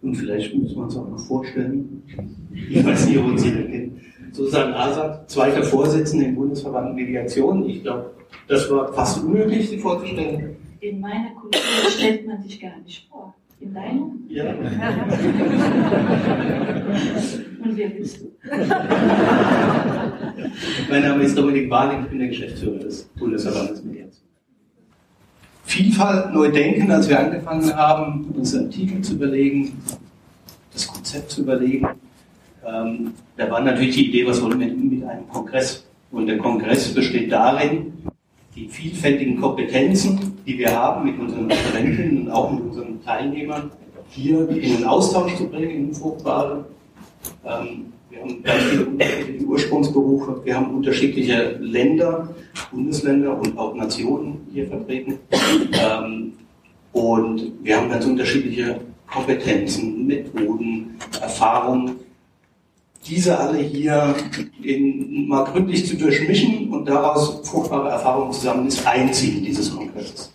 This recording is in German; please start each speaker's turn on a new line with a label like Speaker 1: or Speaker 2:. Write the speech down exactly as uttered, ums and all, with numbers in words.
Speaker 1: Und vielleicht müssen wir uns auch noch vorstellen, ich weiß nicht, ob uns jeder kennt, Susanne Asad, zweiter Vorsitzender im Bundesverband Mediation. Ich glaube, das war fast unmöglich, sie vorzustellen.
Speaker 2: In meiner Kultur stellt man sich gar nicht vor. In deiner?
Speaker 1: Ja.
Speaker 2: Und wer bist du?
Speaker 1: Mein Name ist Dominik Barling, ich bin der Geschäftsführer des Bundesverbandes Mediation. Vielfalt neu denken, als wir angefangen haben, uns einen Titel zu überlegen, das Konzept zu überlegen. Ähm, da war natürlich die Idee, was wollen wir mit einem Kongress? Und der Kongress besteht darin, die vielfältigen Kompetenzen, die wir haben mit unseren Referentinnen und auch mit unseren Teilnehmern, hier in den Austausch zu bringen, in fruchtbare. Ähm, wir haben ganz viele unterschiedliche Ursprungsberufe, wir haben unterschiedliche Länder, Bundesländer und auch Nationen hier vertreten. Ähm, und wir haben ganz unterschiedliche Kompetenzen, Methoden, Erfahrungen. Diese alle hier in, mal gründlich zu durchmischen und daraus fruchtbare Erfahrungen zusammen ist ein Ziel dieses Kongresses.